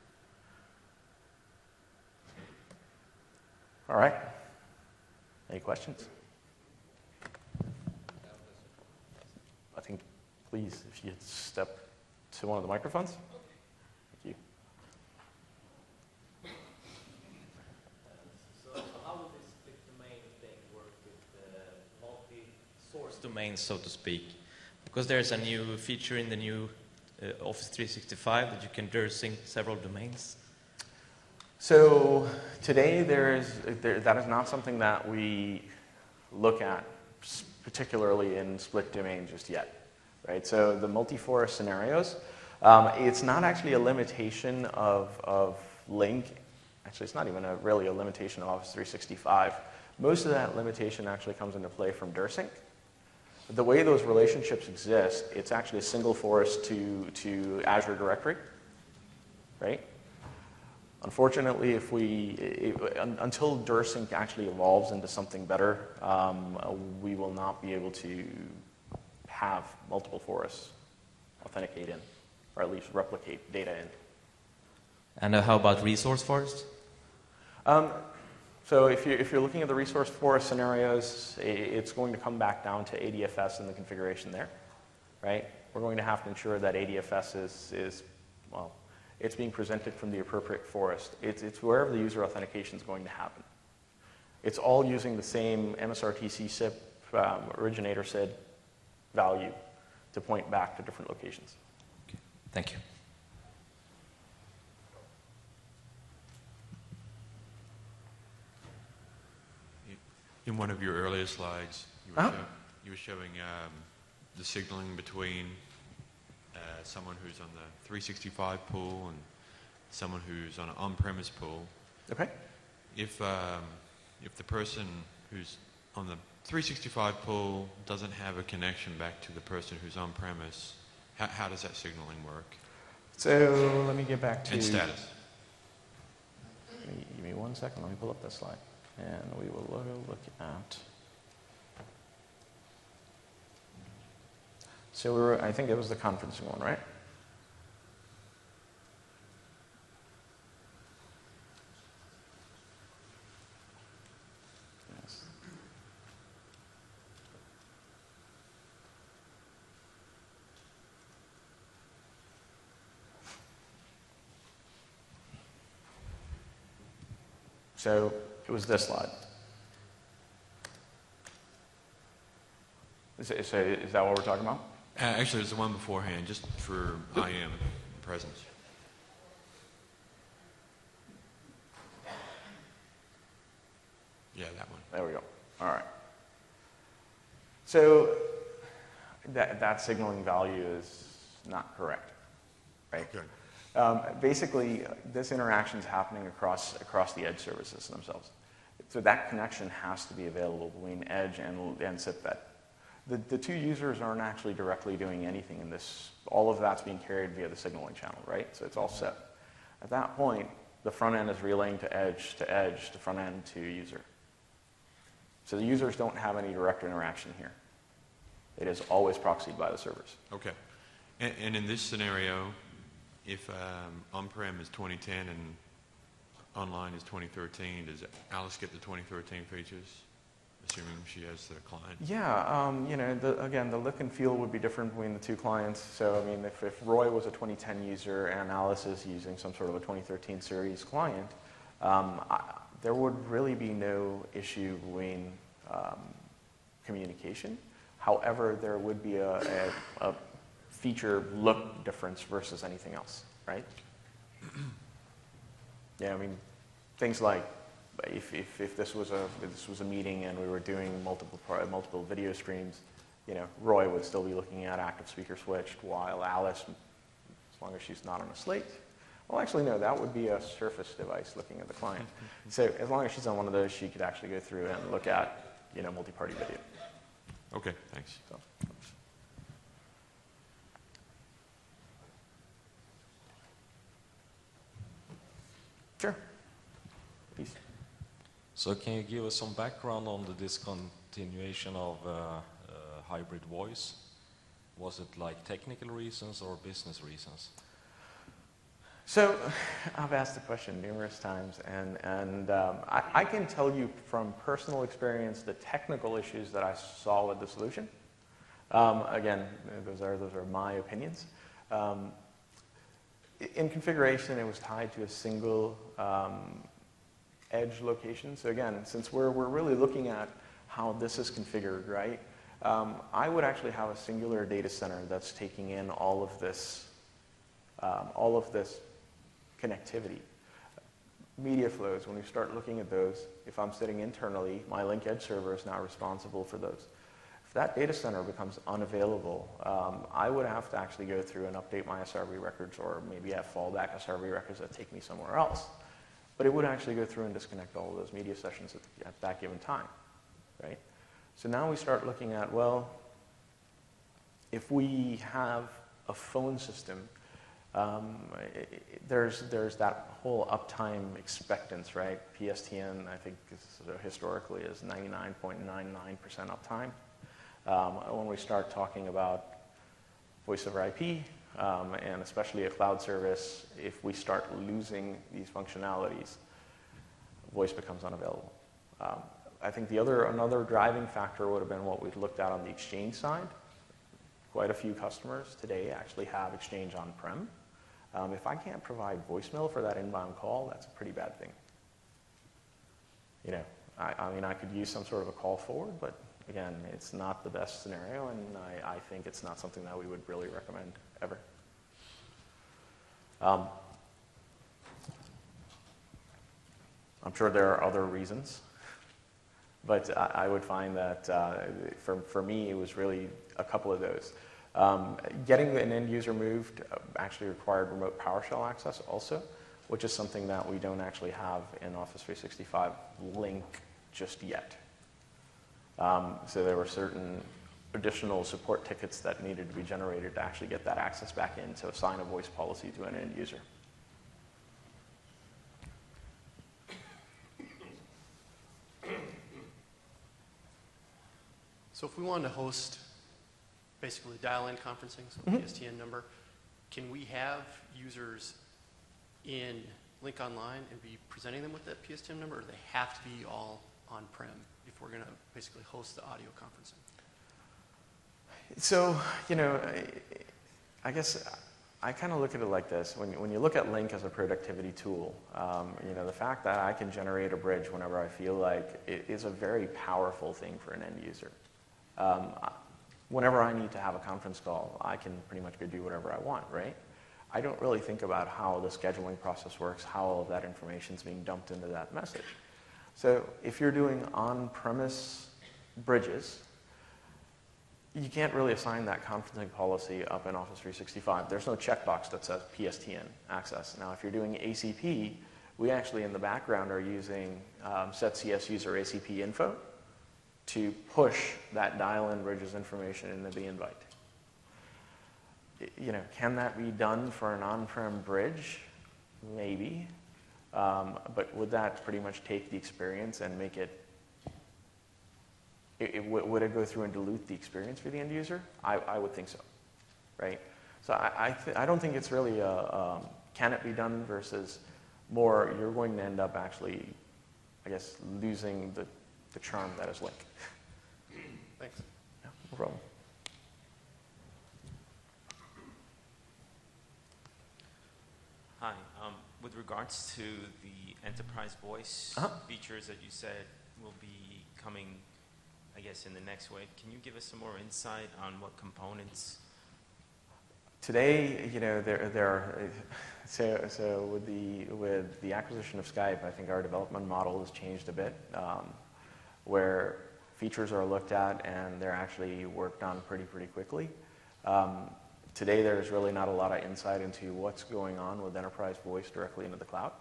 All right. Any questions? I think, please, if you'd step to one of the microphones. Thank you. So how will this split domain thing work with the multi-source domains, so to speak? Because there's a new feature in the new Office 365 that you can sync several domains. So today that is not something that we look at particularly in split domain just yet, right? So the multi-forest scenarios, it's not actually a limitation of Lync. Actually, it's not even really a limitation of Office 365. Most of that limitation actually comes into play from DirSync. The way those relationships exist, it's actually a single forest to Azure Directory, right? Unfortunately, until DirSync actually evolves into something better, we will not be able to have multiple forests authenticate in, or at least replicate data in. And how about resource forest? So if you're looking at the resource forest scenarios, it's going to come back down to ADFS and the configuration there, right? We're going to have to ensure that ADFS is it's being presented from the appropriate forest. It's wherever the user authentication is going to happen. It's all using the same MSRTC SIP originator SID value to point back to different locations. Okay. Thank you. In one of your earlier slides, you were showing the signaling between someone who's on the 365 pool and someone who's on an on-premise pool. Okay. If the person who's on the 365 pool doesn't have a connection back to the person who's on-premise, how does that signaling work? So let me get back to... And status. Give me 1 second. Let me pull up this slide. And we will look at... So I think it was the conferencing one, right? Yes. So it was this slide. Is that what we're talking about? Actually, there's the one beforehand, just for IAM presence. Yeah, that one. There we go. All right. So that signaling value is not correct, right? Okay. Basically, this interaction is happening across the edge services themselves. So that connection has to be available between edge and SIPFed. The two users aren't actually directly doing anything in this. All of that's being carried via the signaling channel, right? So it's all set. At that point, the front end is relaying to edge, to front end, to user. So the users don't have any direct interaction here. It is always proxied by the servers. Okay. And in this scenario, if on-prem is 2010 and online is 2013, does Alice get the 2013 features assuming she has the client? Yeah, again, the look and feel would be different between the two clients. So, I mean, if Roy was a 2010 user and Alice is using some sort of a 2013 series client, there would really be no issue between communication. However, there would be a feature look difference versus anything else, right? Yeah, I mean, things like if this was a meeting and we were doing multiple video streams, Roy would still be looking at active speaker switched, while Alice, as long as she's not on a slate, well, actually no, that would be a Surface device looking at the client. So as long as she's on one of those, she could actually go through and look at multi-party video. Okay, thanks. So. Sure. Please. So can you give us some background on the discontinuation of hybrid voice? Was it like technical reasons or business reasons? So I've asked the question numerous times, and I can tell you from personal experience the technical issues that I saw with the solution. Again, those are my opinions. In configuration, it was tied to a single edge location. So again, since we're really looking at how this is configured, right? I would actually have a singular data center that's taking in all of this connectivity. Media flows, when we start looking at those, if I'm sitting internally, my Link Edge server is now responsible for those. If that data center becomes unavailable, I would have to actually go through and update my SRV records, or maybe have fallback SRV records that take me somewhere else. But it would actually go through and disconnect all of those media sessions at that given time, right? So now we start looking at, well, if we have a phone system, there's that whole uptime expectance, right? PSTN, I think, historically is 99.99% uptime. When we start talking about voice over IP, and especially a cloud service, if we start losing these functionalities, voice becomes unavailable. I think another driving factor would have been what we've looked at on the Exchange side. Quite a few customers today actually have Exchange on-prem. If I can't provide voicemail for that inbound call, that's a pretty bad thing. I mean, I could use some sort of a call forward, but again, it's not the best scenario, and I think it's not something that we would really recommend ever. I'm sure there are other reasons, but I would find that for me, it was really a couple of those. Getting an end user moved actually required remote PowerShell access also, which is something that we don't actually have in Office 365 Link just yet. So there were certain additional support tickets that needed to be generated to actually get that access back in to assign a voice policy to an end user. So if we wanted to host basically dial-in conferencing, so PSTN number, can we have users in Link Online and be presenting them with that PSTN number, or do they have to be all on-prem if we're going to basically host the audio conferencing? So, I guess I kind of look at it like this. When you look at Link as a productivity tool, the fact that I can generate a bridge whenever I feel like it is a very powerful thing for an end user. Whenever I need to have a conference call, I can pretty much go do whatever I want, right? I don't really think about how the scheduling process works, how all of that information is being dumped into that message. So if you're doing on-premise bridges, you can't really assign that conferencing policy up in Office 365. There's no checkbox that says PSTN access. Now, if you're doing ACP, we actually in the background are using setcs user ACP info to push that dial-in bridges information into the invite. Can that be done for an on-prem bridge? Maybe. But would that pretty much take the experience and make it, would it go through and dilute the experience for the end user? I would think so, right? So I don't think it's really can it be done versus more you're going to end up actually, I guess, losing the the charm that is Link. Thanks. Yeah, no problem. Hi. With regards to the enterprise voice features that you said will be coming, I guess, in the next wave, can you give us some more insight on what components? Today, there are so with the acquisition of Skype, I think our development model has changed a bit, where features are looked at and they're actually worked on pretty quickly. Today, there's really not a lot of insight into what's going on with enterprise voice directly into the cloud.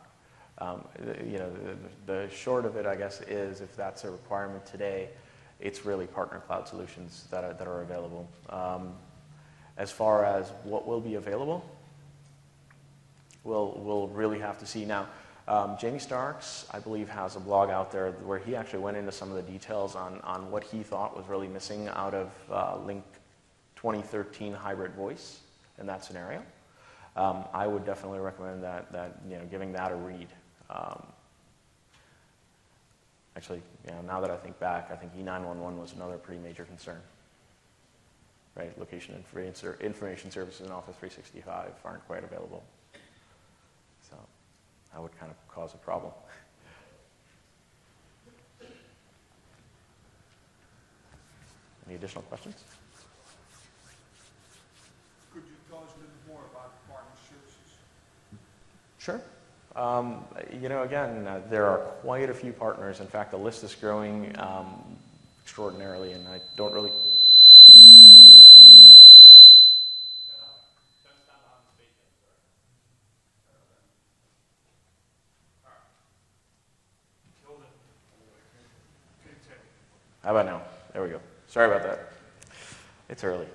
The short of it, I guess, is if that's a requirement today, it's really partner cloud solutions that are available. As far as what will be available, we'll really have to see. Now, Jamie Starks, I believe, has a blog out there where he actually went into some of the details on what he thought was really missing out of Link 2013 hybrid voice in that scenario. I would definitely recommend that giving that a read. Actually, now that I think back, I think E911 was another pretty major concern. Right, location information services in Office 365 aren't quite available. So that would kind of cause a problem. Any additional questions? Could you tell us a little more about partner services? Sure. Again, there are quite a few partners. In fact, the list is growing extraordinarily, and I don't really... How about now? There we go. Sorry about that. It's early.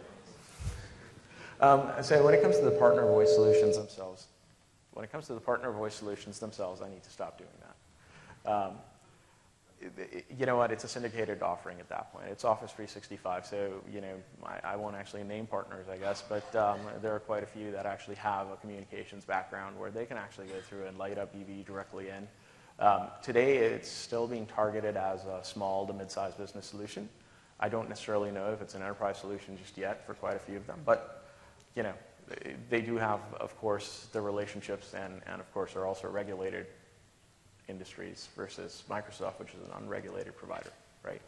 So when it comes to the partner voice solutions themselves, I need to stop doing that. You know what? It's a syndicated offering at that point. It's Office 365, so I won't actually name partners, I guess, but there are quite a few that actually have a communications background where they can actually go through and light up EV directly in. Today, it's still being targeted as a small to mid-sized business solution. I don't necessarily know if it's an enterprise solution just yet for quite a few of them, but they do have, of course, the relationships and of course, are also regulated industries versus Microsoft, which is an unregulated provider, right?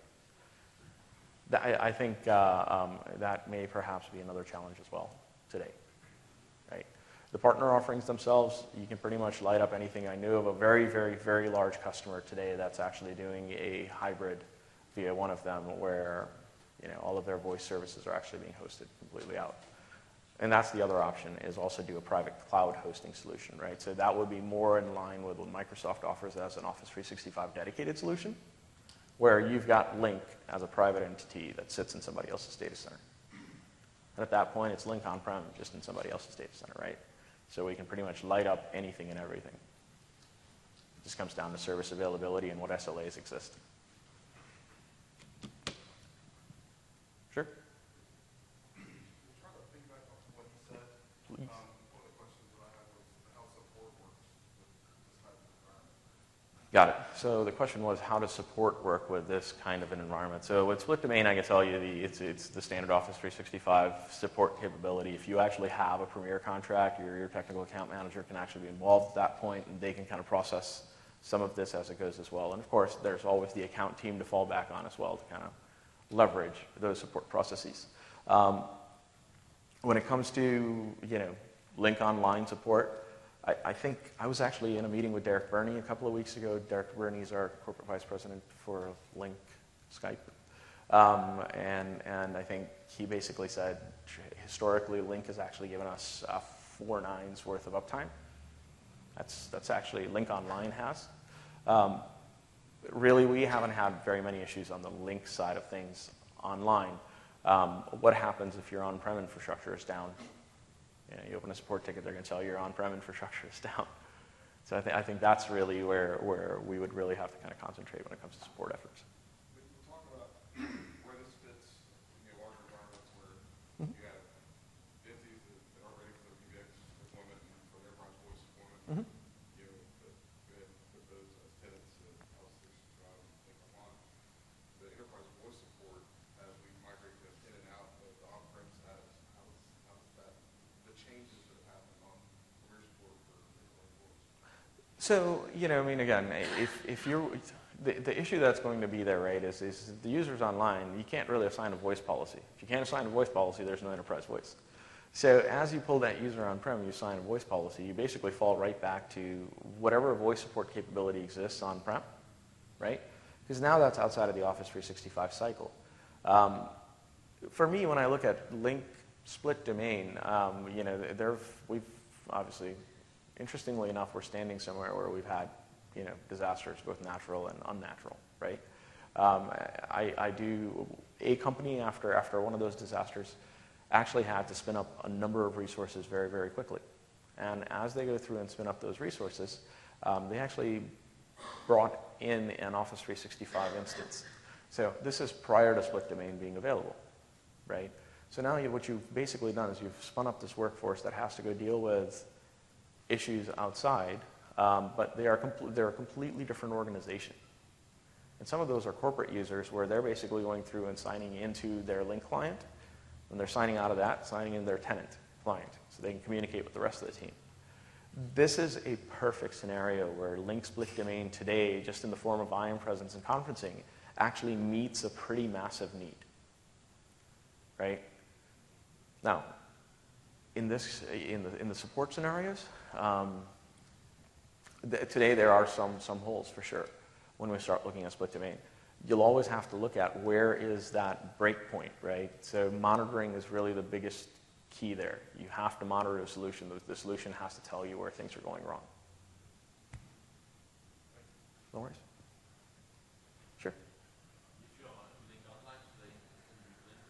I think that may perhaps be another challenge as well today, right? The partner offerings themselves, you can pretty much light up anything. I knew of a very, very, very large customer today that's actually doing a hybrid via one of them where all of their voice services are actually being hosted completely out. And that's the other option, is also do a private cloud hosting solution, right? So that would be more in line with what Microsoft offers as an Office 365 dedicated solution, where you've got Link as a private entity that sits in somebody else's data center. And at that point, it's Link on-prem, just in somebody else's data center, right? So we can pretty much light up anything and everything. It just comes down to service availability and what SLAs exist. Sure? Trying to think back on what he said. Please. One of the questions that I had was how support works with this type of environment. Got it. So the question was how does support work with this kind of an environment? So with Split Domain, I can tell you it's the standard Office 365 support capability. If you actually have a Premier contract, your technical account manager can actually be involved at that point, and they can kind of process some of this as it goes as well. And of course, there's always the account team to fall back on as well to kind of leverage those support processes. When it comes to Link Online support, I think I was actually in a meeting with Derek Burney a couple of weeks ago. Derek Burney is our corporate vice president for Link Skype. And I think he basically said, historically, Link has actually given us 4 nines worth of uptime. That's actually Link Online has. Really, we haven't had very many issues on the Link side of things online. What happens if your on-prem infrastructure is down? You open a support ticket, they're going to tell you your on-prem infrastructure is down. So I think that's really where we would really have to kind of concentrate when it comes to support efforts. We'll talk about where this fits in larger environments where you have entities that are ready for their PBX deployment and for their enterprise voice deployment. Go ahead and put those as tenants of Office 365 and Link Online. So, I mean, again, if you're, the issue that's going to be there, right, is the users online, you can't really assign a voice policy. If you can't assign a voice policy, there's no enterprise voice. So as you pull that user on-prem, you assign a voice policy, you basically fall right back to whatever voice support capability exists on-prem, right? Because now that's outside of the Office 365 cycle. For me, when I look at link split domain, we've obviously, interestingly enough, we're standing somewhere where we've had, disasters, both natural and unnatural, right? A company after one of those disasters actually had to spin up a number of resources very, very quickly. And as they go through and spin up those resources, they actually brought in an Office 365 instance. So this is prior to split domain being available, right? So now what you've basically done is you've spun up this workforce that has to go deal with issues outside, but they're a completely different organization. And some of those are corporate users where they're basically going through and signing into their link client. When they're signing out of that, signing in their tenant client so they can communicate with the rest of the team. This is a perfect scenario where link split domain today, just in the form of IAM presence and conferencing, actually meets a pretty massive need, right? Now, in the support scenarios, today there are some holes for sure when we start looking at split domain. You'll always have to look at where is that breakpoint, right? So monitoring is really the biggest key there. You have to monitor the solution. The solution has to tell you where things are going wrong. No worries. Sure. If you're link online today, can you then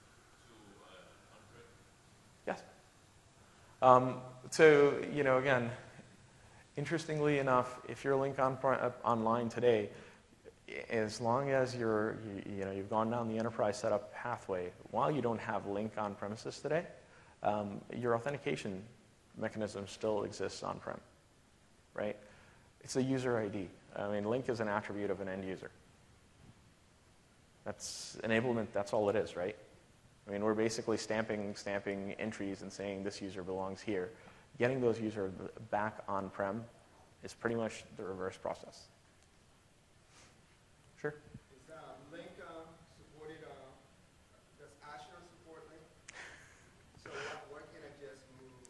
move to on-prem? Yes. So, again, interestingly enough, if you're link online today, as long as you've gone down the enterprise setup pathway, while you don't have link on premises today, your authentication mechanism still exists on-prem, right? It's a user ID. I mean, link is an attribute of an end user. That's enablement, that's all it is, right? I mean, we're basically stamping entries and saying this user belongs here. Getting those users back on-prem is pretty much the reverse process. Sure. Is Link supported, does Azure support Link? So why can't I just move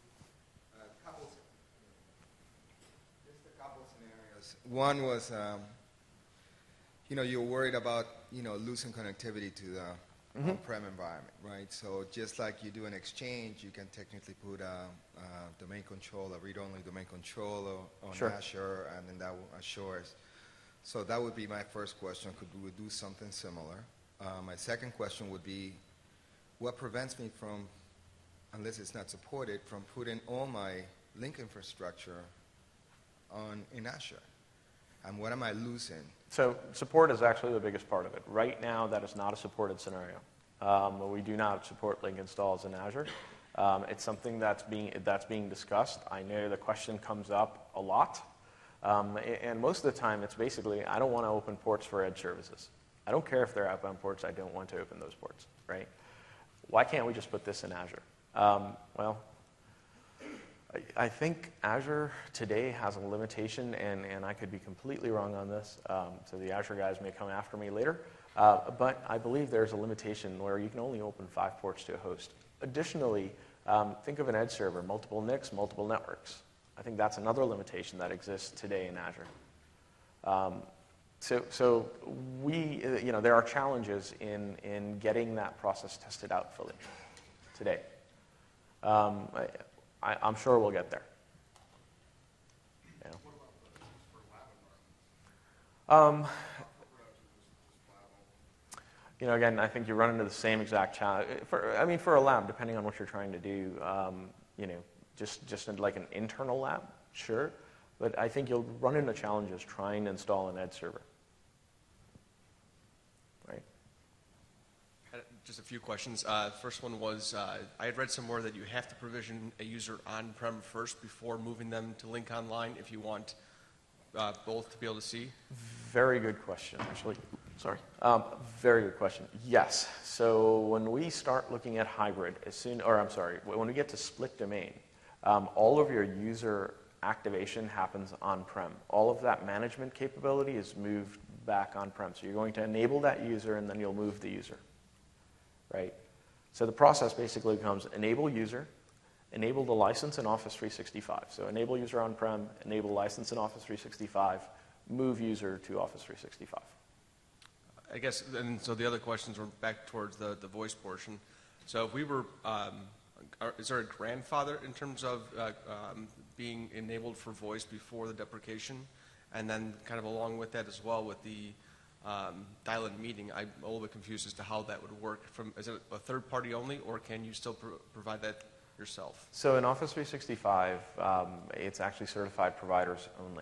just a couple scenarios. One was, you're worried about, losing connectivity to the on-prem environment, right? So just like you do an Exchange, you can technically put a domain control, a read-only domain control on Azure, and then that assures. So that would be my first question. Could we do something similar? My second question would be, what prevents me from, unless it's not supported, from putting all my link infrastructure in Azure? And what am I losing? So support is actually the biggest part of it. Right now, that is not a supported scenario. We do not support link installs in Azure. It's something that's being discussed. I know the question comes up a lot. And most of the time, it's basically, I don't want to open ports for edge services. I don't care if they're outbound ports. I don't want to open those ports, right? Why can't we just put this in Azure? Well, I think Azure today has a limitation, and I could be completely wrong on this, so the Azure guys may come after me later, but I believe there's a limitation where you can only open 5 ports to a host. Additionally, think of an edge server, multiple NICs, multiple networks. I think that's another limitation that exists today in Azure. So we, there are challenges in getting that process tested out fully today. I'm sure we'll get there. Yeah. What about for lab environments? Again, I think you run into the same exact challenge. For a lab, depending on what you're trying to do, just like an internal lab, sure. But I think you'll run into challenges trying to install an edge server. Right? Just a few questions. First one was, I had read somewhere that you have to provision a user on-prem first before moving them to Link Online if you want both to be able to see. Very good question, actually. Sorry. Very good question. Yes. So when we start looking at hybrid, when we get to split domain, all of your user activation happens on-prem. All of that management capability is moved back on-prem. So you're going to enable that user, and then you'll move the user, right? So the process basically becomes enable user, enable the license in Office 365. So enable user on-prem, enable license in Office 365, move user to Office 365. I guess, and so the other questions were back towards the voice portion. So if we were, is there a grandfather in terms of being enabled for voice before the deprecation? And then kind of along with that as well with the dial-in meeting, I'm a little bit confused as to how that would work. Is it a third party only, or can you still provide that yourself? So in Office 365, it's actually certified providers only.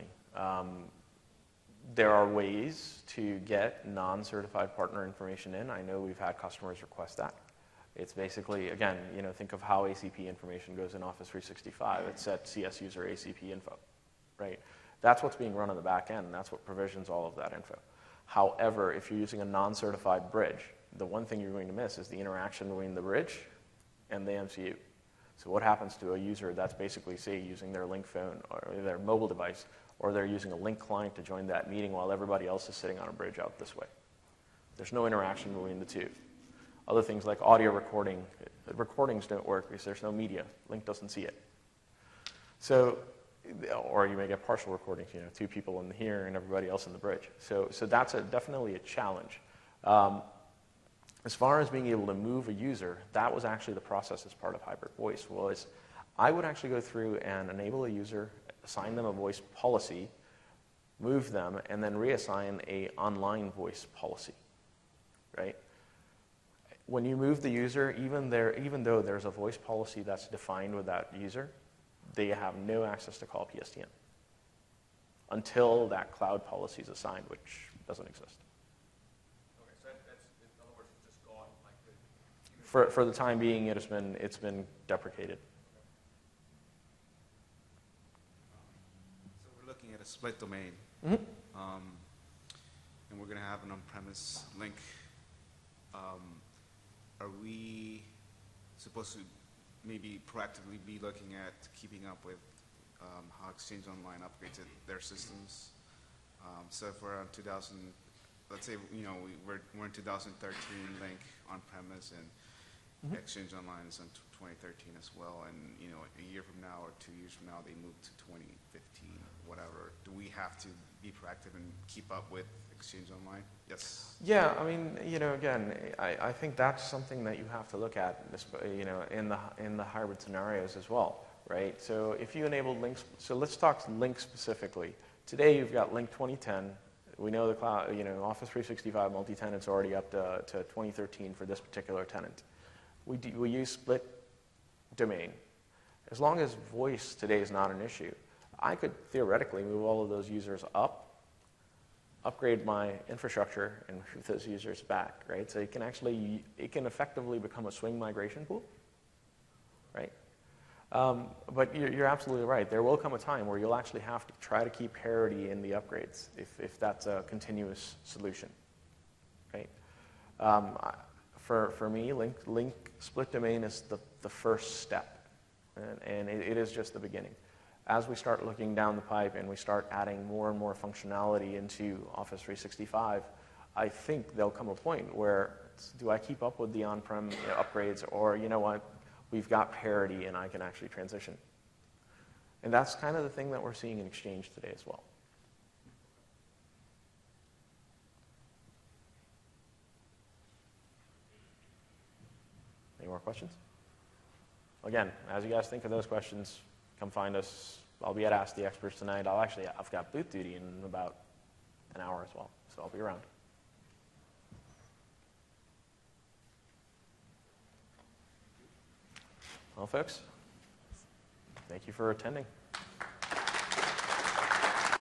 There are ways to get non-certified partner information in. I know we've had customers request that. It's basically, again, think of how ACP information goes in Office 365. It's at CS user ACP info, right? That's what's being run on the back end, and that's what provisions all of that info. However, if you're using a non-certified bridge, the one thing you're going to miss is the interaction between the bridge and the MCU. So what happens to a user that's basically, say, using their Link phone or their mobile device, or they're using a Link client to join that meeting while everybody else is sitting on a bridge out this way? There's no interaction between the two. Other things like audio recording, recordings don't work because there's no media. Link doesn't see it. So, or you may get partial recordings, 2 people in here and everybody else in the bridge. So that's definitely a challenge. As far as being able to move a user, that was actually the process as part of hybrid voice. Was I would actually go through and enable a user, assign them a voice policy, move them, and then reassign a online voice policy, right? When you move the user, even though there's a voice policy that's defined with that user, they have no access to call PSTN until that cloud policy is assigned, which doesn't exist. Okay, so that's, in other words, it's just gone. Like For the time being, it's been deprecated. So we're looking at a split domain, Mm-hmm. And we're going to have an on-premise link. Are we supposed to maybe proactively be looking at keeping up with how Exchange Online upgrades their systems? So if we're on 2000, let's say we're in 2013 link on-premise, and Exchange Online is in 2013 as well, and a year from now or 2 years from now they move to 2015, whatever. Do we have to be proactive and keep up with Exchange Online? Yes. Yeah, I mean, again, I think that's something that you have to look at, in the hybrid scenarios as well, right? So if you enable links, so let's talk Link specifically. Today you've got Link 2010. We know the cloud, Office 365 multi-tenant's already up to 2013 for this particular tenant. We use split domain. As long as voice today is not an issue, I could theoretically move all of those users up, upgrade my infrastructure, and move those users back, right? So it can effectively become a swing migration pool, right? But you're absolutely right. There will come a time where you'll actually have to try to keep parity in the upgrades if that's a continuous solution, right? For me, Link split domain is the first step, and it is just the beginning. As we start looking down the pipe and we start adding more and more functionality into Office 365, I think there'll come a point where, do I keep up with the on-prem upgrades, or you know what, we've got parity and I can actually transition. And that's kind of the thing that we're seeing in Exchange today as well. Any more questions? Again, as you guys think of those questions, come find us. I'll be at Ask the Experts tonight. I've got booth duty in about an hour as well, so I'll be around. Well, folks, thank you for attending.